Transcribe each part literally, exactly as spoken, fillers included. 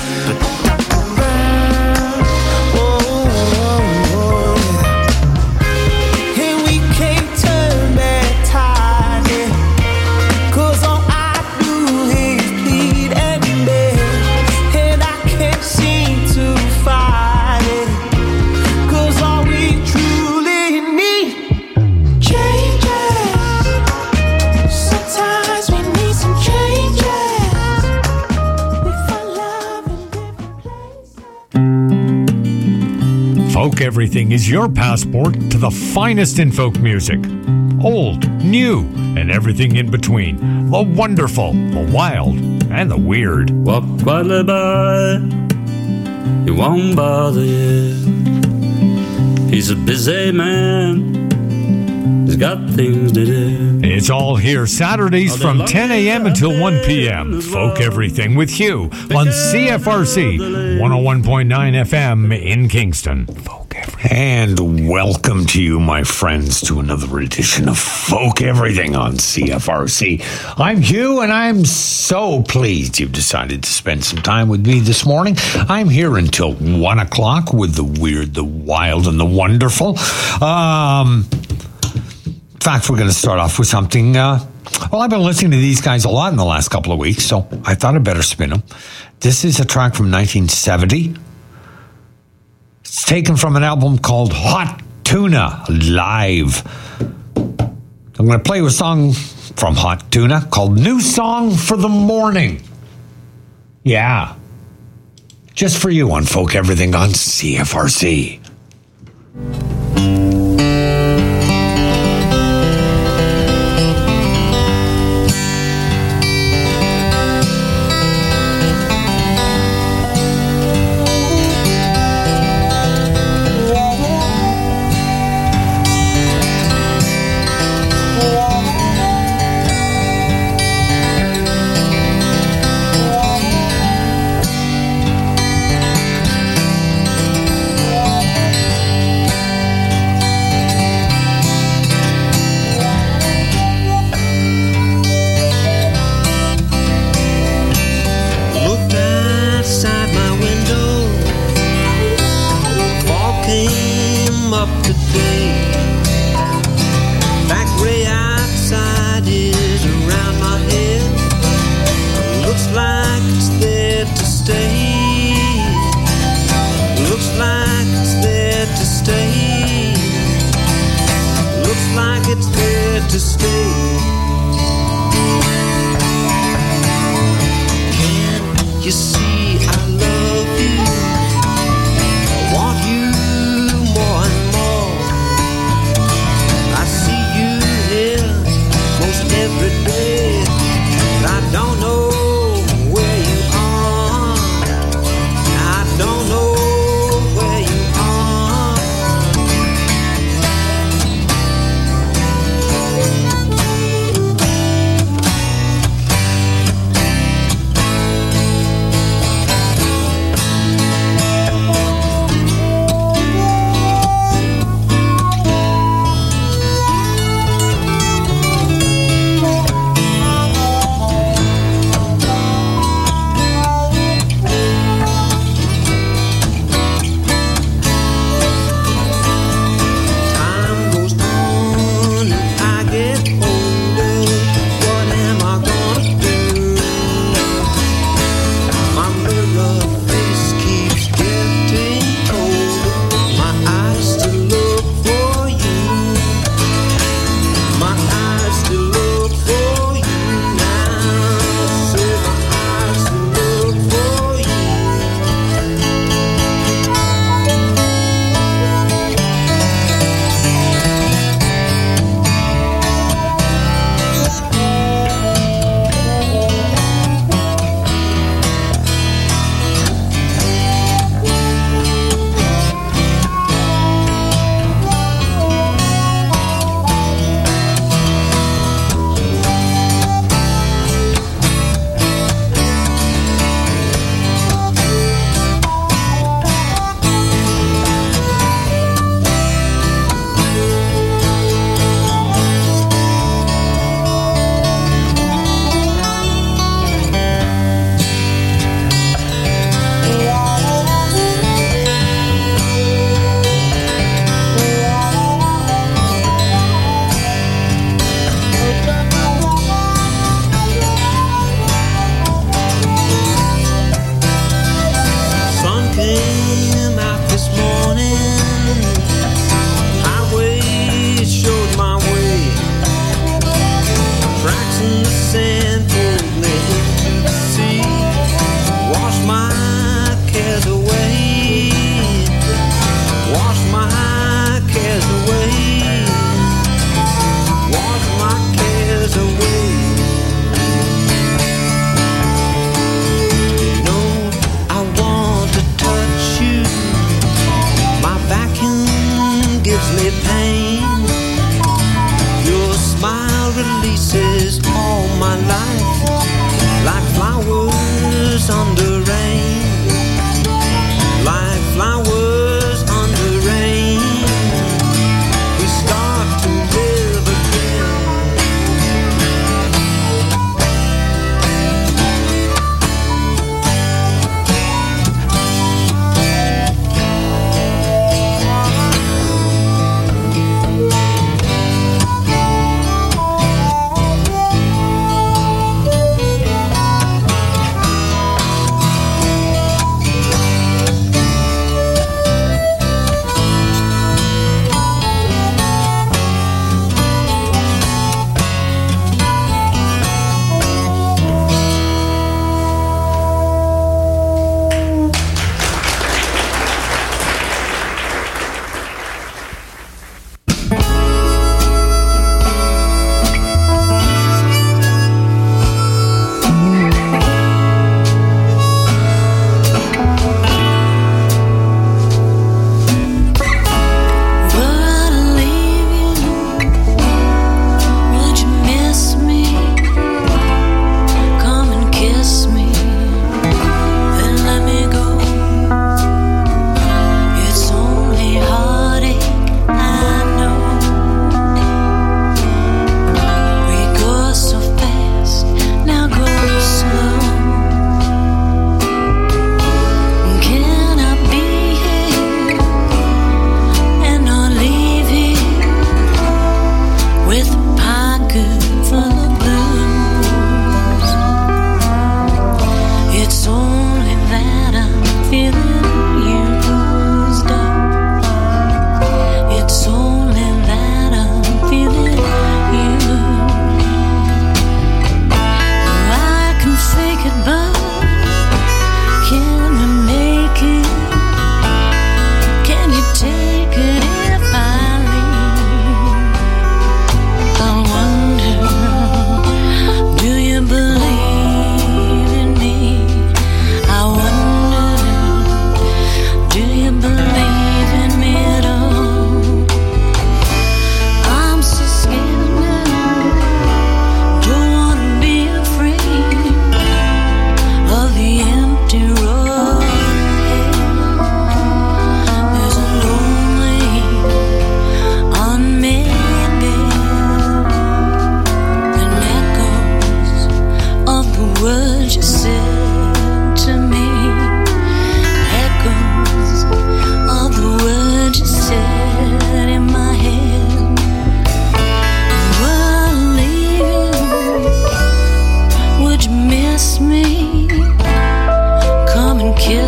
Folk Everything is your passport to the finest in folk music. Old, new, and everything in between. The wonderful, the wild, and the weird. Walk quietly by, he won't bother you. He's a busy man, he's got things to do. It's all here Saturdays from ten a.m. until one p.m. Folk Everything with Hugh on C F R C one oh one point nine F M in Kingston. Folk Everything. And welcome to you, my friends, to another edition of Folk Everything on C F R C. I'm Hugh, and I'm so pleased you've decided to spend some time with me this morning. I'm here until one o'clock with the weird, the wild, and the wonderful. Um... In fact, we're going to start off with something. Uh, well, I've been listening to these guys a lot in the last couple of weeks, so I thought I'd better spin them. This is a track from nineteen seventy. It's taken from an album called Hot Tuna Live. I'm going to play you a song from Hot Tuna called New Song for the Morning. Yeah. Just for you on Folk Everything on C F R C. Thank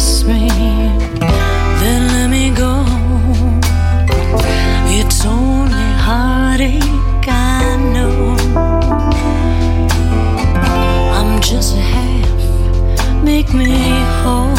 kiss me, then let me go. It's only heartache, I know. I'm just a half, make me whole.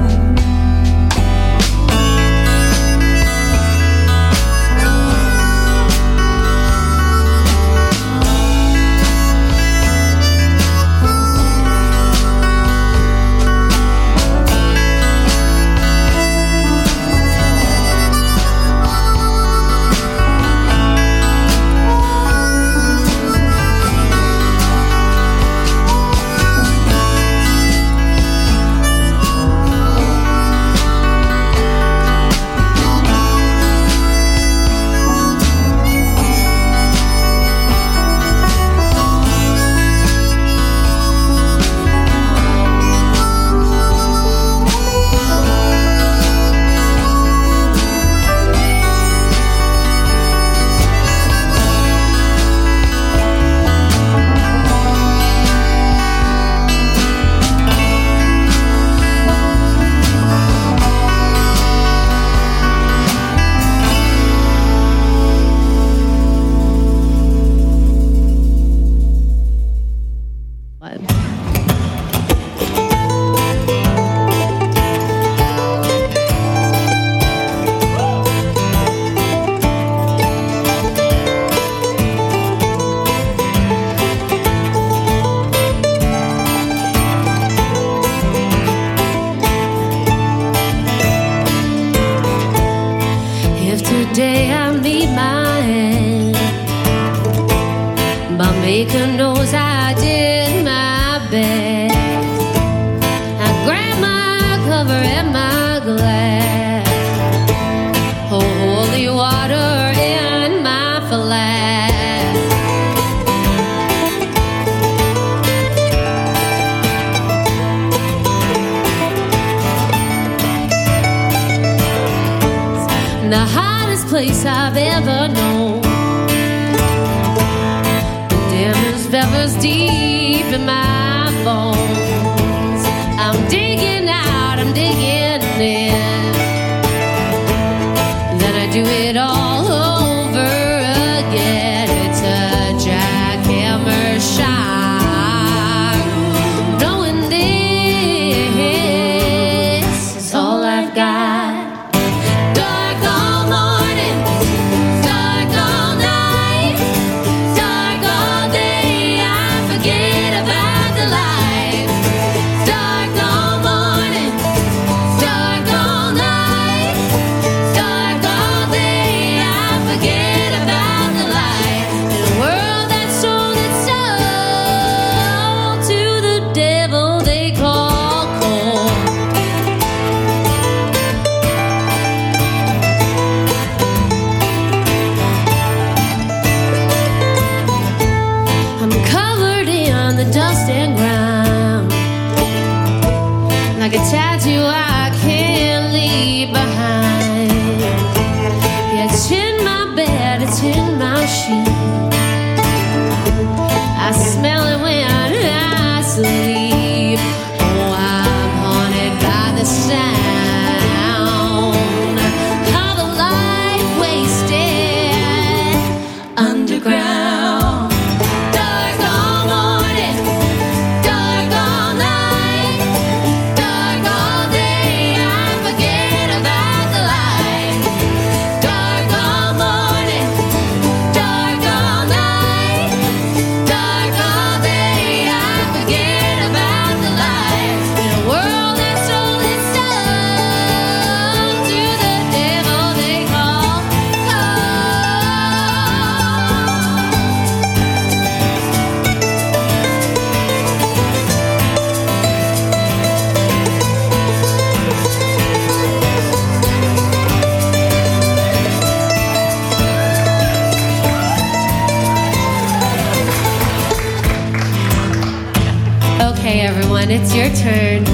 It's your turn.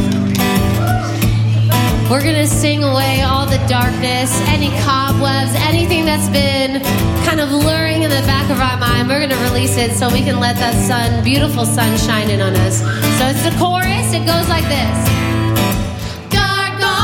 We're going to sing away all the darkness, any cobwebs, anything that's been kind of luring in the back of our mind. We're going to release it so we can let that sun, beautiful sun, shine in on us. So it's the chorus. It goes like this. Dark, dark.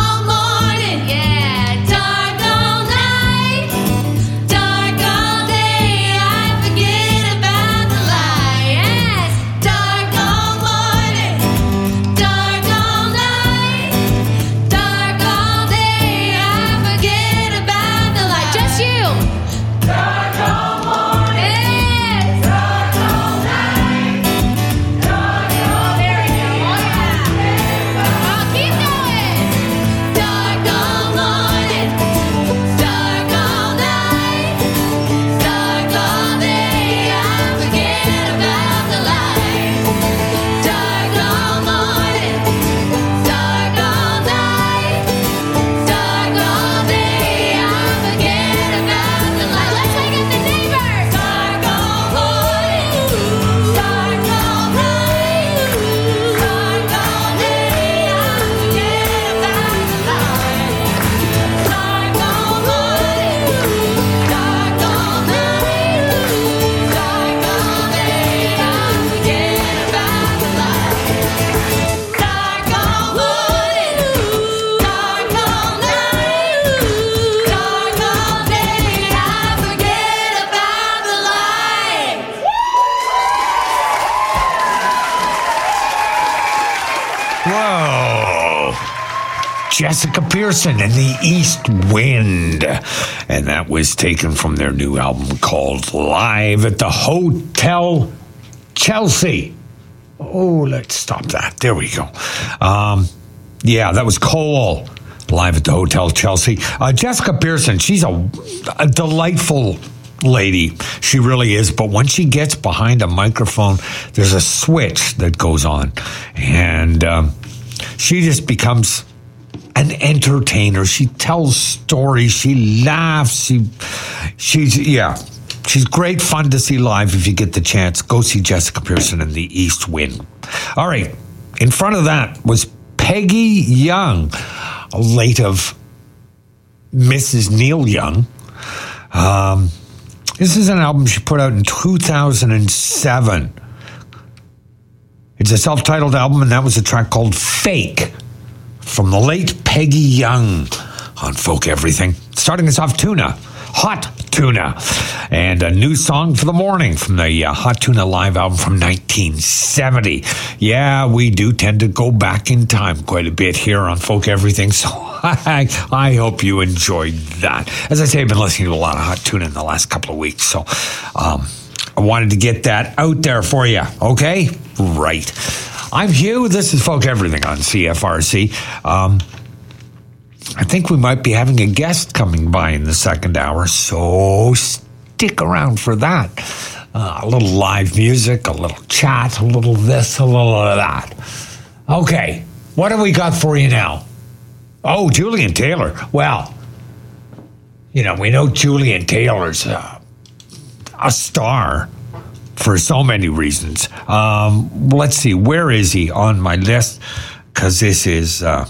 Jessica Pearson and the East Wind. And that was taken from their new album called Live at the Hotel Chelsea. Oh, let's stop that. There we go. Um, yeah, that was Cole, Live at the Hotel Chelsea. Uh, Jessica Pearson, she's a, a delightful lady. She really is. But when she gets behind a microphone, there's a switch that goes on. And um, she just becomes an entertainer. She tells stories. She laughs. She, she's, yeah. She's great fun to see live if you get the chance. Go see Jessica Pearson and the East Wind. All right. In front of that was Peggy Young, late of Missus Neil Young. Um, this is an album she put out in two thousand seven. It's a self-titled album, and that was a track called Fake from the late Peggy Young on Folk Everything. Starting us off, Tuna. Hot Tuna, and a new song for the morning from the uh, Hot Tuna live album from nineteen seventy. Yeah, we do tend to go back in time quite a bit here on Folk Everything, so I, I hope you enjoyed that. As I say, I've been listening to a lot of Hot Tuna in the last couple of weeks, so um, I wanted to get that out there for you, okay? Right. I'm Hugh. This is Folk Everything on C F R C. Um... I think we might be having a guest coming by in the second hour, so stick around for that. Uh, a little live music, a little chat, a little this, a little of that. Okay, what have we got for you now? Oh, Julian Taylor. Well, you know, we know Julian Taylor's uh, a star for so many reasons. Um, let's see, where is he on my list? Because this is... Uh,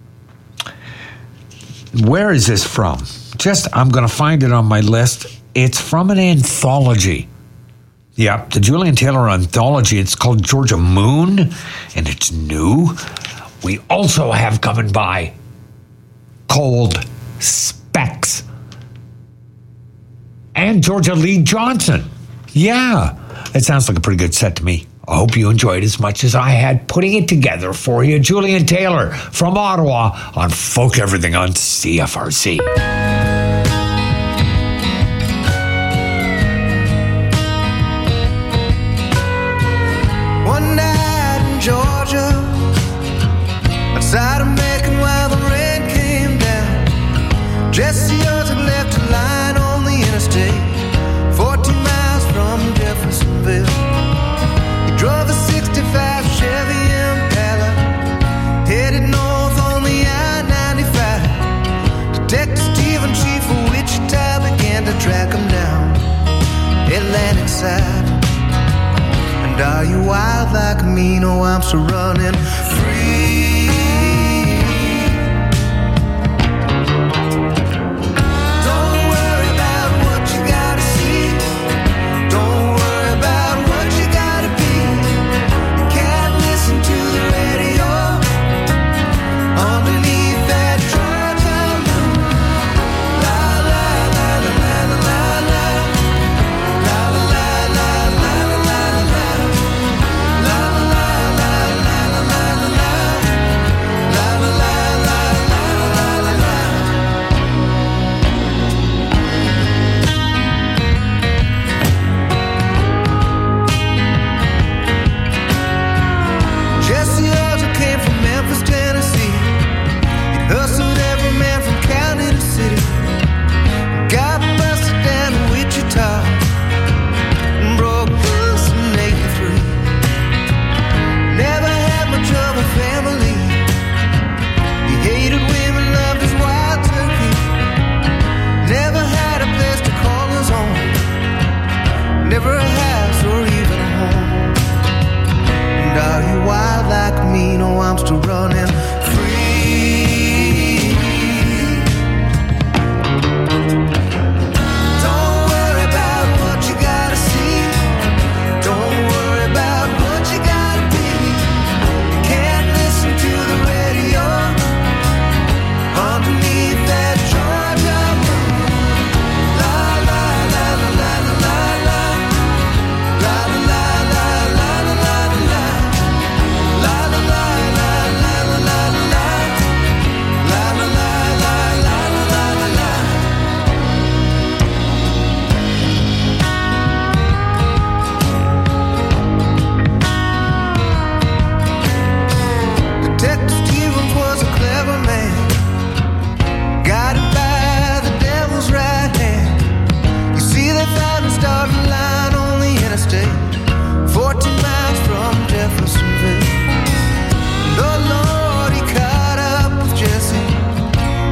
Where is this from? Just, I'm going to find it on my list. It's from an anthology. Yeah, the Julian Taylor anthology. It's called Georgia Moon, and it's new. We also have coming by Cold Specs and Georgia Lee Johnson. Yeah, it sounds like a pretty good set to me. I hope you enjoyed as much as I had putting it together for you. Julian Taylor from Ottawa on Folk Everything on C F R C. One night in Georgia, outside of Macon while the rain came down, Jesse Owens had left a line on the interstate, fourteen miles from Jeffersonville. Drove a sixty-five Chevy Impala, headed north on the I ninety-five. Detective Stephen Chief of Wichita began to track him down, Atlantic side. And are you wild like me? No, I'm so running free.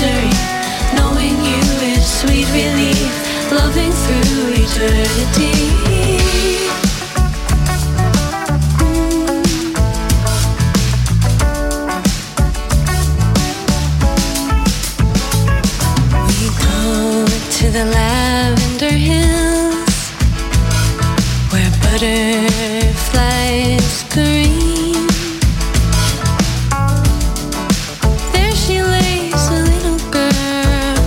mystery. Knowing you is sweet relief. Loving through eternity. To the lavender hills where butterflies scream. There she lays, a little girl,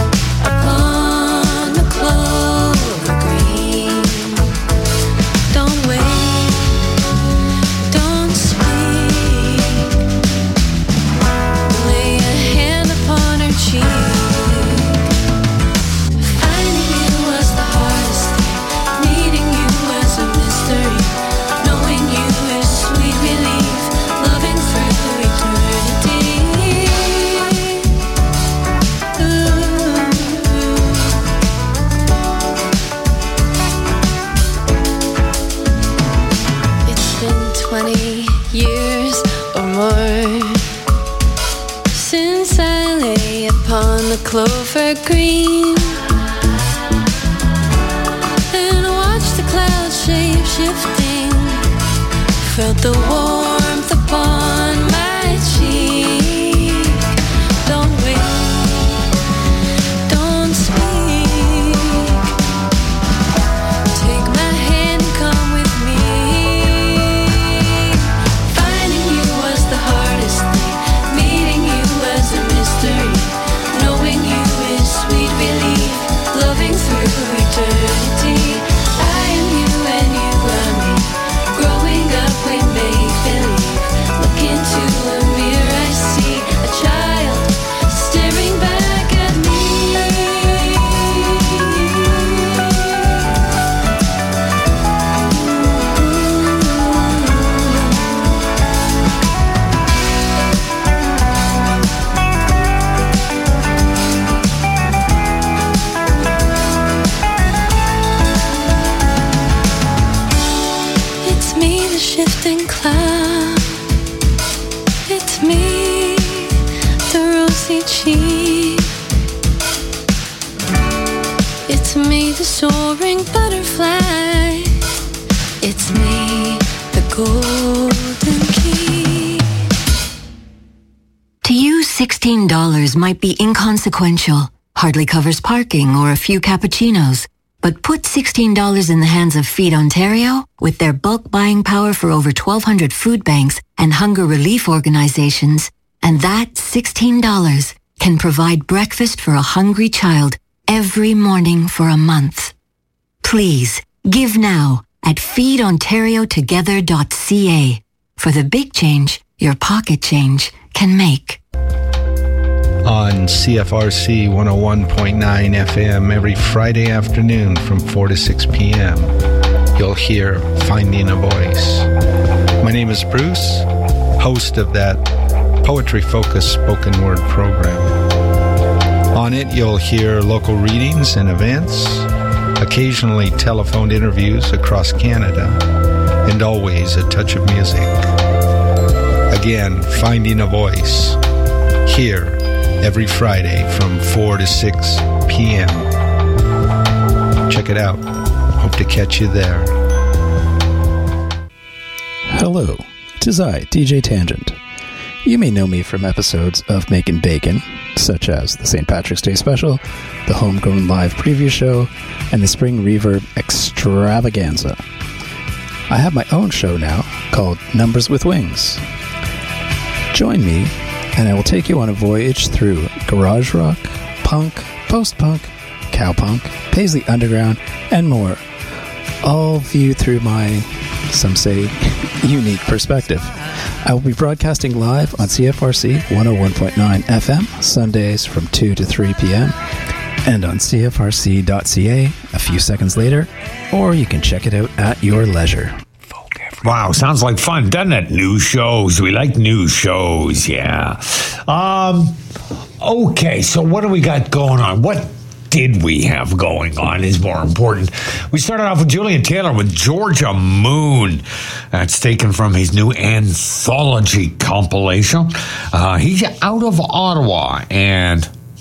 upon the clover green. Don't wait, don't speak. Lay a hand upon her cheek. Clover green, and watched the clouds shape shifting, felt the warmth upon my cheek. Don't wait, don't speak. Take my hand and come with me. Finding you was the hardest thing. Meeting you was a mystery. Knowing you is sweet relief, loving through eternity. I am you and you are me. Growing up we make believe. Look into a mirror, I see a child staring back at me. Shifting cloud, it's me, the rosy cheek. It's me, the soaring butterfly. It's me, the golden key. To you, sixteen dollars might be inconsequential, hardly covers parking or a few cappuccinos. But put sixteen dollars in the hands of Feed Ontario with their bulk buying power for over twelve hundred food banks and hunger relief organizations, and that sixteen dollars can provide breakfast for a hungry child every morning for a month. Please, give now at feed ontario together dot c a for the big change your pocket change can make. On C F R C one oh one point nine F M every Friday afternoon from four to six p.m. You'll hear Finding a Voice. My name is Bruce, host of that poetry-focused spoken word program. On it, you'll hear local readings and events, occasionally telephoned interviews across Canada, and always a touch of music. Again, Finding a Voice, here every Friday from four to six p.m. Check it out. Hope to catch you there. Hello, 'tis I, D J Tangent. You may know me from episodes of Making Bacon, such as the Saint Patrick's Day Special, the Homegrown Live Preview Show, and the Spring Reverb Extravaganza. I have my own show now called Numbers with Wings. Join me, and I will take you on a voyage through garage rock, punk, post-punk, cowpunk, Paisley Underground, and more, all viewed through my, some say, unique perspective. I will be broadcasting live on C F R C one oh one point nine F M, Sundays from two to three p.m., and on C F R C dot C A a few seconds later, or you can check it out at your leisure. Wow, sounds like fun, doesn't it? New shows. We like new shows, yeah. Um, okay, so what do we got going on? What did we have going on is more important. We started off with Julian Taylor with Georgia Moon. That's taken from his new anthology compilation. Uh, he's out of Ottawa, and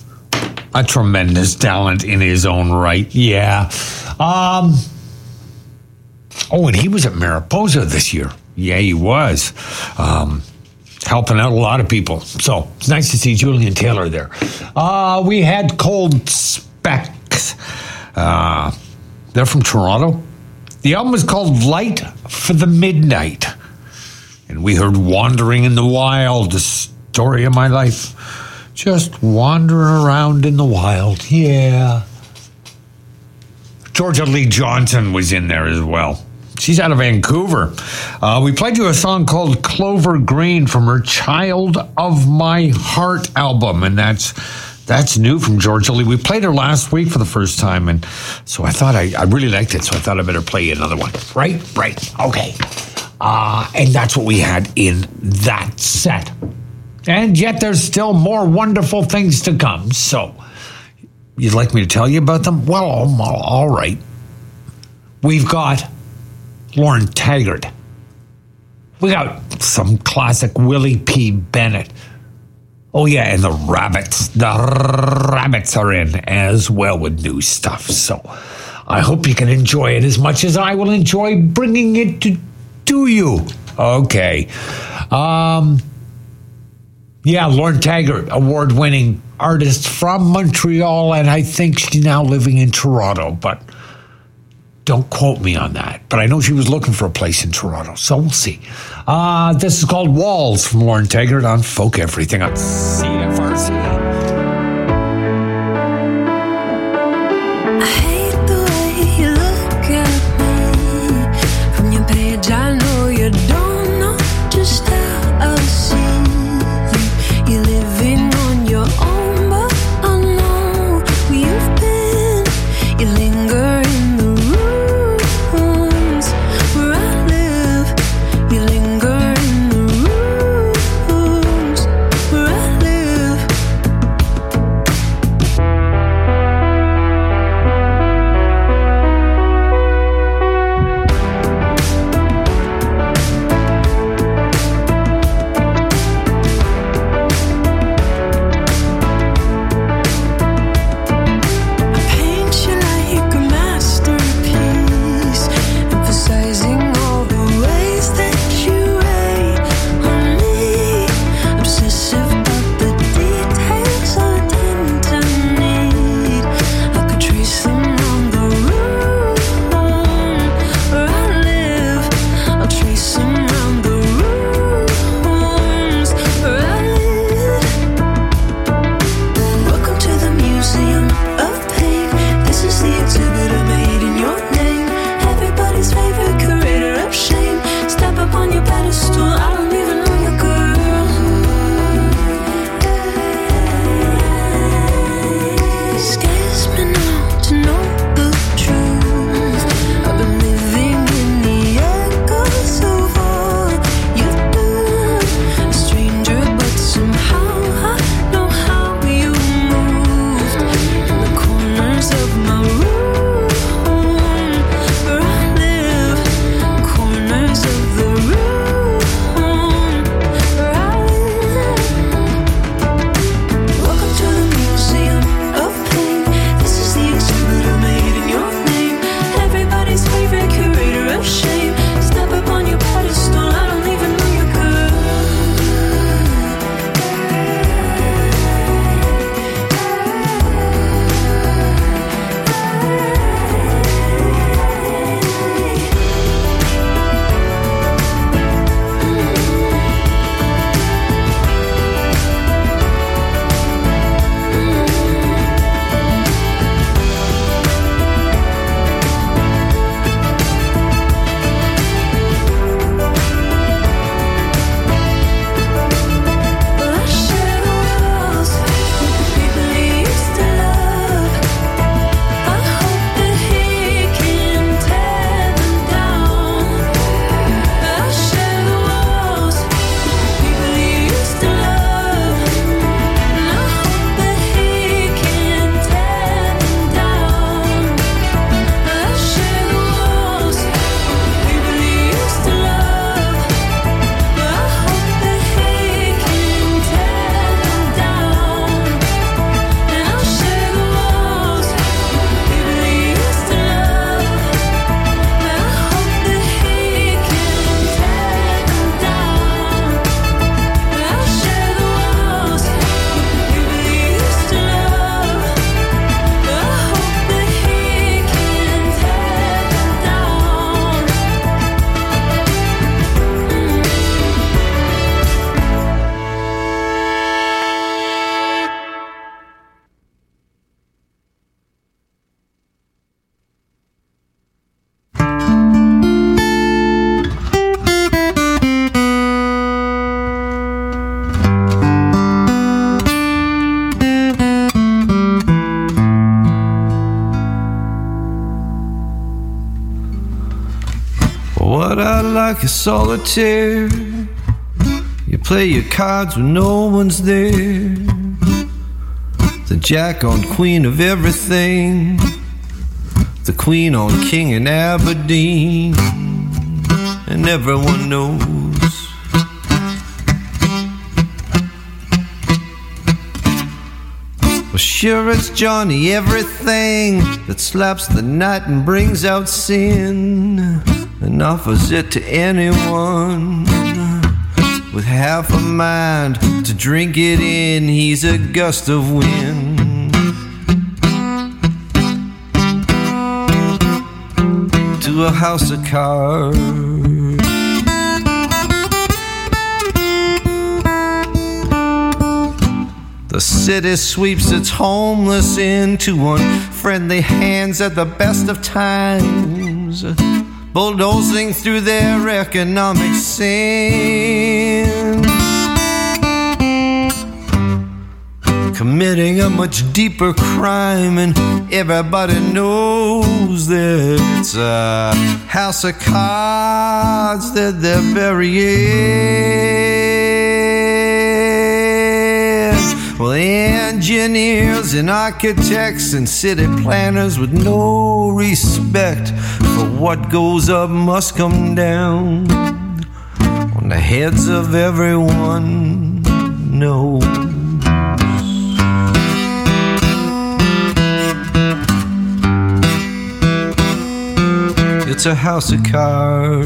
a tremendous talent in his own right. Yeah. Um, oh, and he was at Mariposa this year. Yeah, he was. Um, helping out a lot of people. So it's nice to see Julian Taylor there. Uh, we had Cold Specs. Uh, they're from Toronto. The album is called Light for the Midnight. And we heard Wandering in the Wild, the story of my life. Just wandering around in the wild. Yeah. Georgia Lee Johnson was in there as well. She's out of Vancouver. Uh, we played you a song called Clover Green from her Child of My Heart album, and that's that's new from Georgia Lee. We played her last week for the first time, and so I thought I, I really liked it, so I thought I better play you another one. Right? Right. Okay. Uh, and that's what we had in that set. And yet there's still more wonderful things to come, so you'd like me to tell you about them? Well, all right. We've got Lauren Taggart. We got some classic Willie P. Bennett. Oh, yeah, and the Rabbits. The Rabbits are in as well with new stuff. So I hope you can enjoy it as much as I will enjoy bringing it to, to you. Okay. Um, yeah, Lauren Taggart, award-winning artist from Montreal, and I think she's now living in Toronto, but don't quote me on that, but I know she was looking for a place in Toronto, so we'll see. Uh, this is called Walls from Lauren Taggart on Folk Everything on C F R C. I hate the way you look at me. From your page, I know you don't know just how I'll see you. You're living on your own, but I know where you've been. You linger in the rooms where I live. You linger in the rooms where I live. like a solitaire. You play your cards when no one's there. The jack on queen of everything, the queen on king in Aberdeen, and everyone knows. Well, sure it's Johnny everything that slaps the night and brings out sin and offers it to anyone with half a mind to drink it in. He's a gust of wind to a house of cards. The city sweeps its homeless into unfriendly hands at the best of times, bulldozing through their economic sin, committing a much deeper crime, and everybody knows that it's a house of cards that they're burying. Well, engineers and architects and city planners with no respect for what goes up must come down on the heads of everyone knows. It's a house of cards.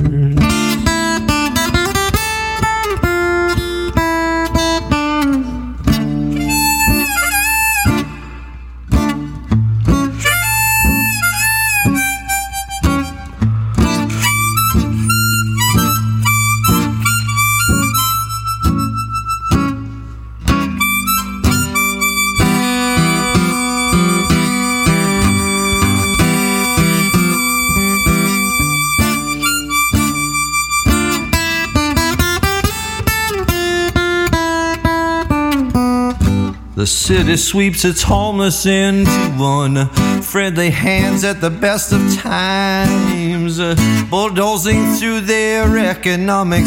The city sweeps its homeless into unfriendly hands at the best of times, bulldozing through their economic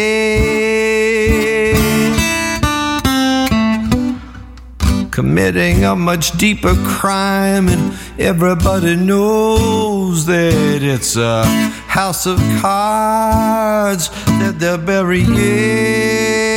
sin, committing a much deeper crime, and everybody knows that it's a house of cards that they're burying.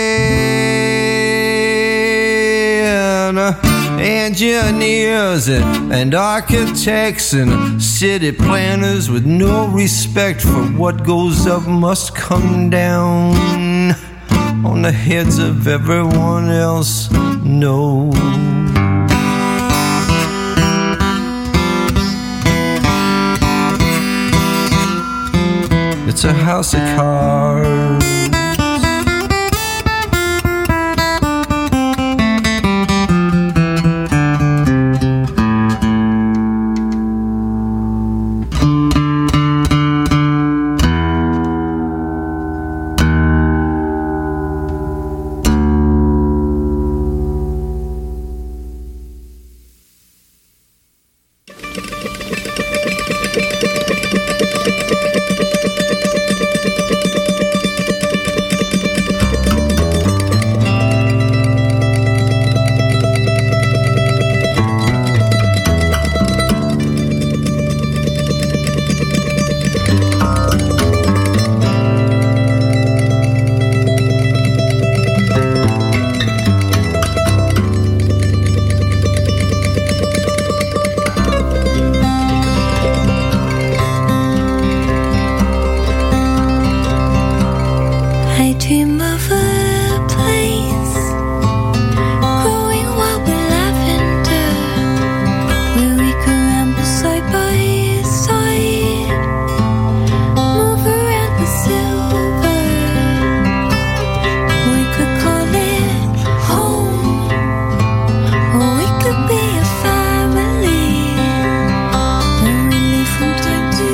Engineers and, and architects and city planners with no respect for what goes up must come down on the heads of everyone else knows. It's a house of cards.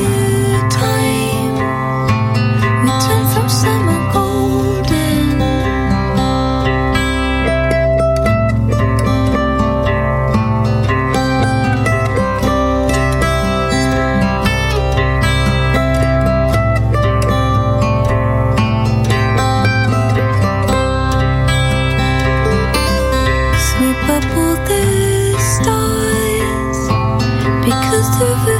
Summer golden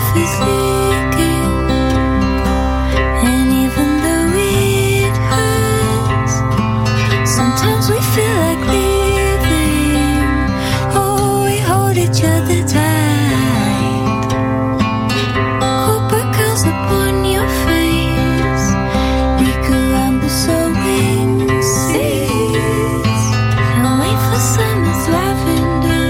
life is leaking, and even though it hurts, sometimes we feel like leaving. Oh, we hold each other tight. Copper curls upon your face. We could ramble so wings cease, and wait for summer's lavender.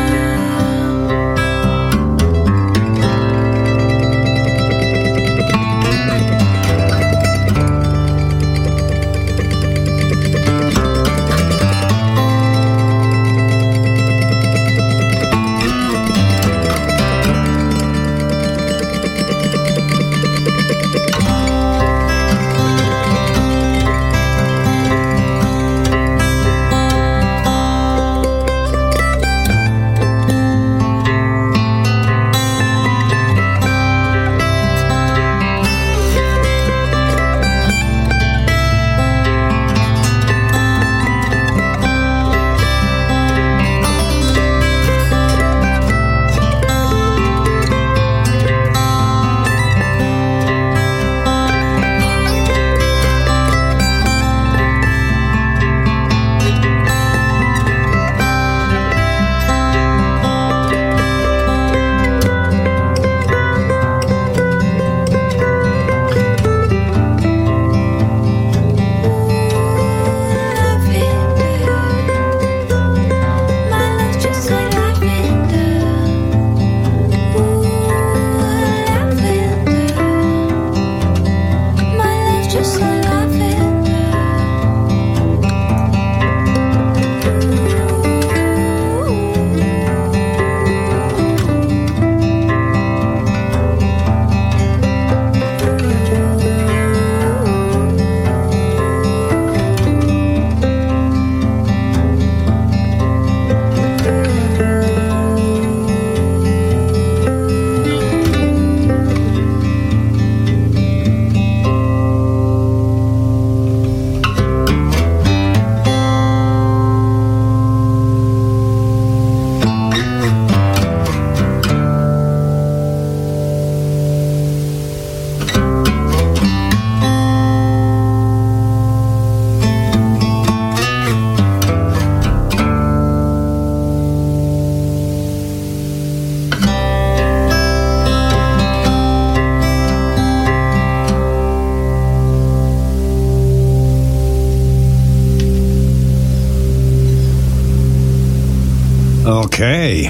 Okay.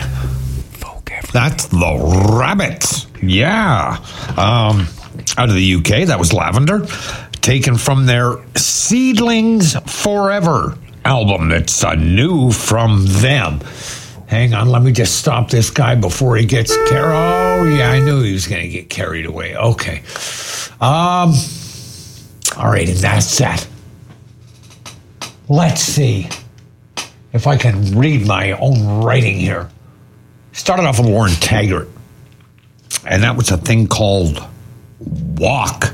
That's the Rabbits. Yeah. Um, out of the U K, that was Lavender. Taken from their Seedlings Forever album. It's a new from them. Hang on, let me just stop this guy before he gets carried. Oh, yeah, I knew he was going to get carried away. Okay. Um. All right, and that's that. Let's see if I can read my own writing here. Started off with Warren Taggart, and that was a thing called Walk.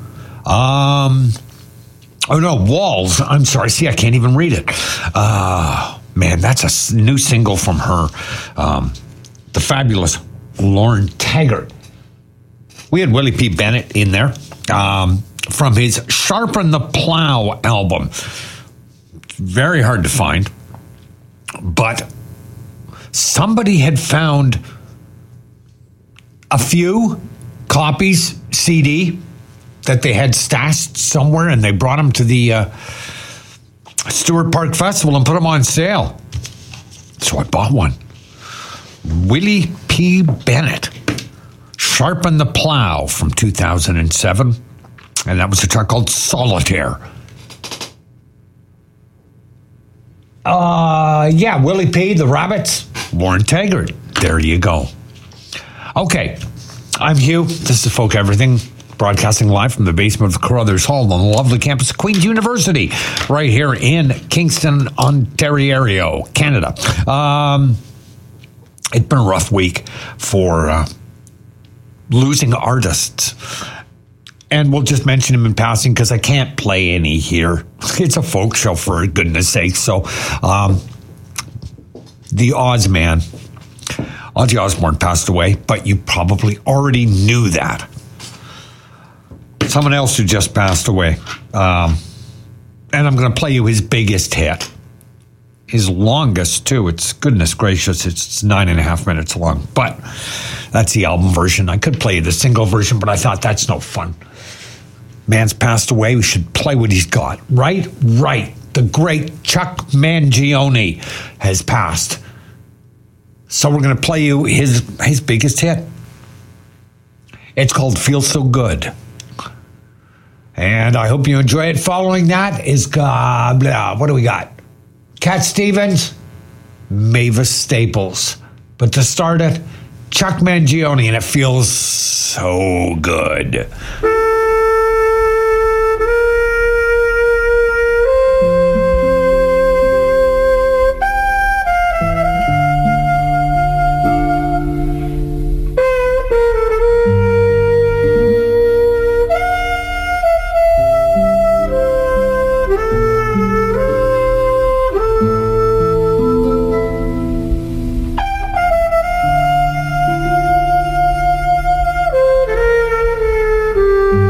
Um, oh no, Walls. I'm sorry. See, I can't even read it. Uh, man, that's a new single from her. Um, the fabulous Lauren Taggart. We had Willie P. Bennett in there um, from his Sharpen the Plow album. Very hard to find, but somebody had found a few copies, C D, that they had stashed somewhere, and they brought them to the uh, Stewart Park Festival and put them on sale. So I bought one. Willie P. Bennett, Sharpen the Plow from two thousand seven, and that was a track called Solitaire. Uh, yeah, Willie P., the Rabbits, Warren Taggart. There you go. Okay, I'm Hugh. This is Folk Everything, broadcasting live from the basement of Carruthers Hall on the lovely campus of Queen's University, right here in Kingston, Ontario, Canada. Um, it's been a rough week for uh, losing artists. And we'll just mention him in passing because I can't play any here. It's a folk show, for goodness sake. So, um, the Oz Man, Ozzy Osbourne passed away, but you probably already knew that. Someone else who just passed away. Um, and I'm going to play you his biggest hit. His longest, too. It's, goodness gracious, it's nine and a half minutes long. But that's the album version. I could play you the single version, but I thought that's no fun. Man's passed away. We should play what he's got. Right? Right. The great Chuck Mangione has passed. So we're going to play you his his biggest hit. It's called Feel So Good. And I hope you enjoy it. Following that is, uh, blah, what do we got? Cat Stevens, Mavis Staples. But to start it, Chuck Mangione, and it feels so good. Thank you.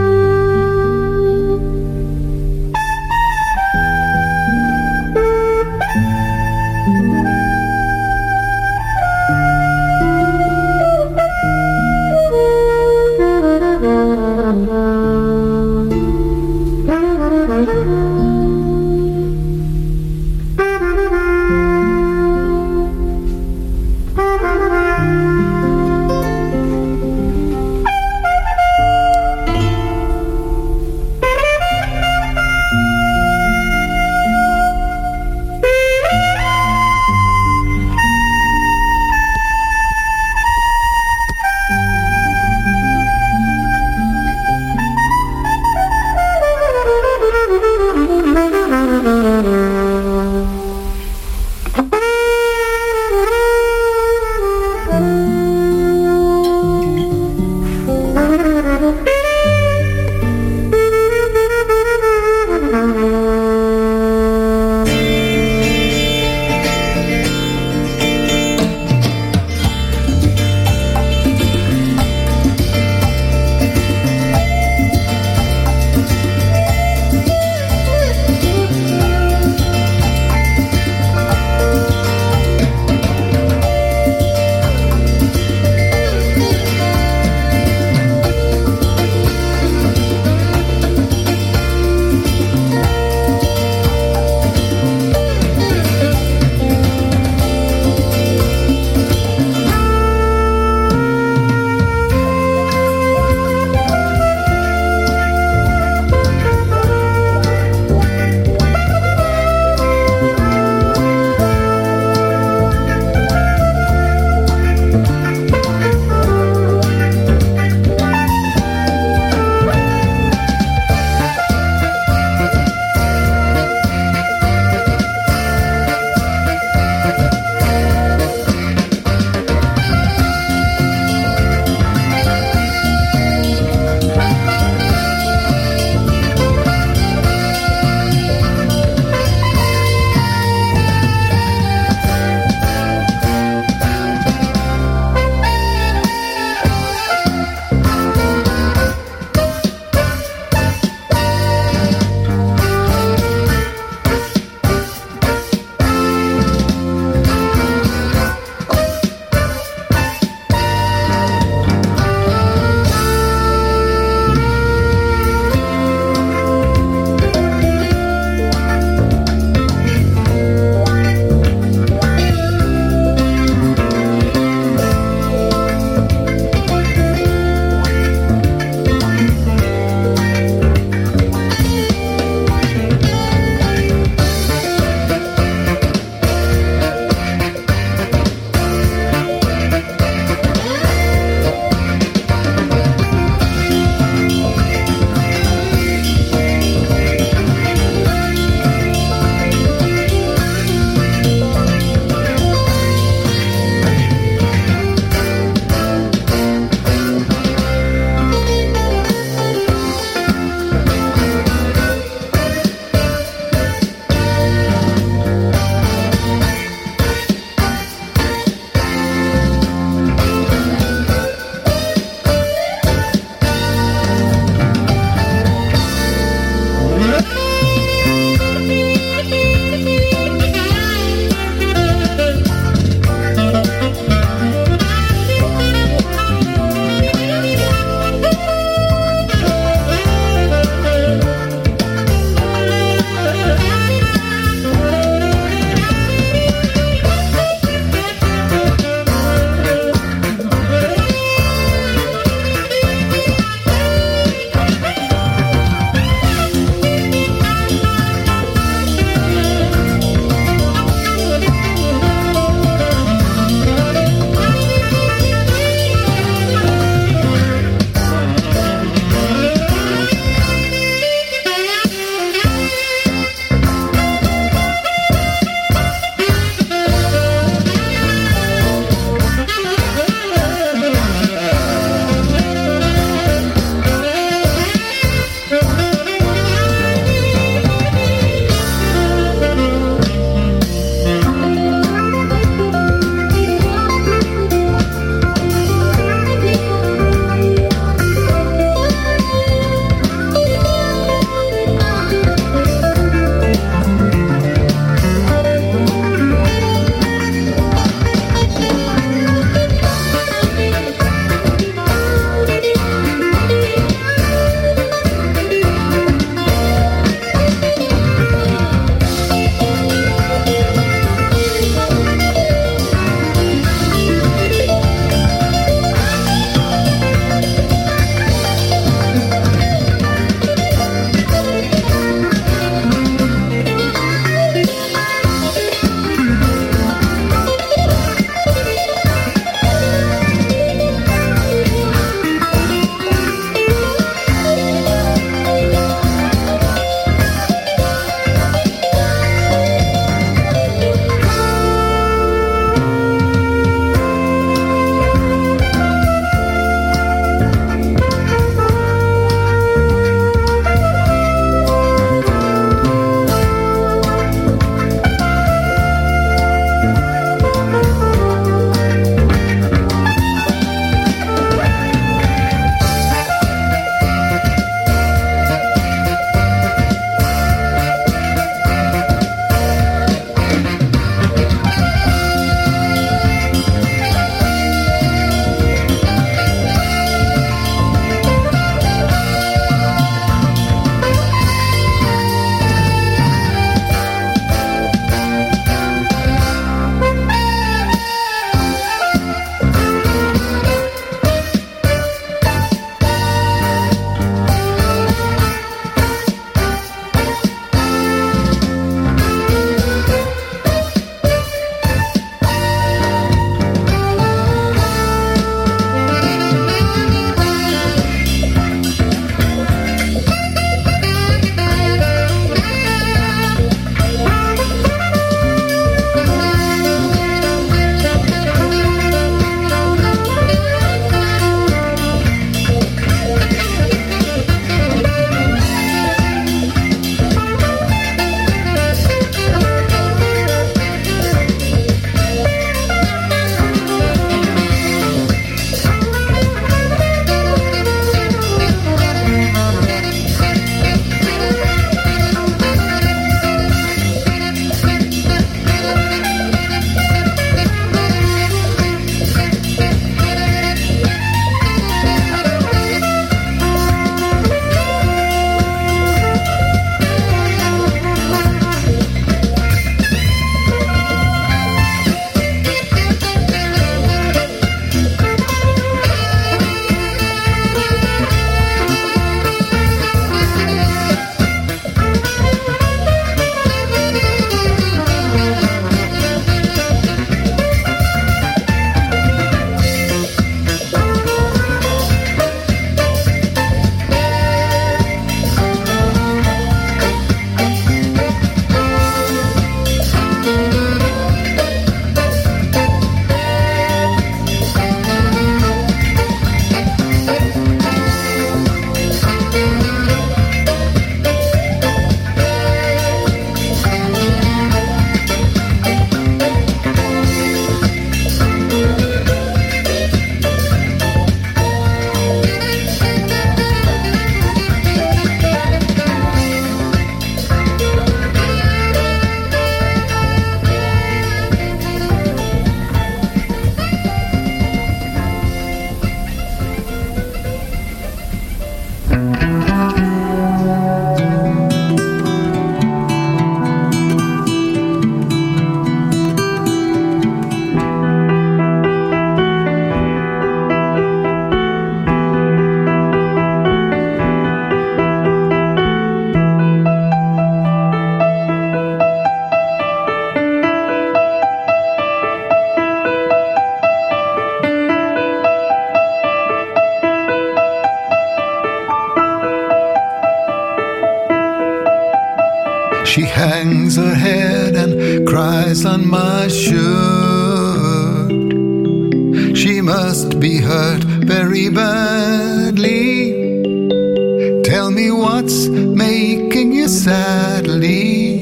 hangs her head and cries on my shirt. She must be hurt very badly. Tell me what's making you sadly.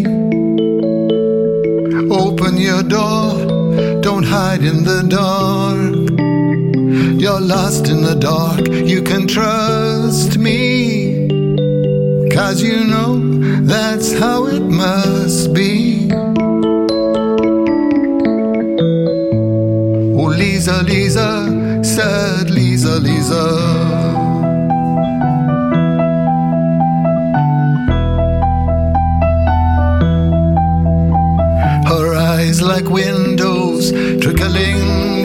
Open your door, don't hide in the dark. You're lost in the dark, you can trust me. 'Cause you know that's how it must be. Oh, Lisa, Lisa, sad Lisa, Lisa. Her eyes like windows, trickling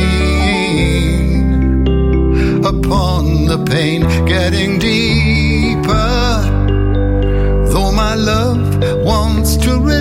rain upon the pane, getting deeper. Though my love wants to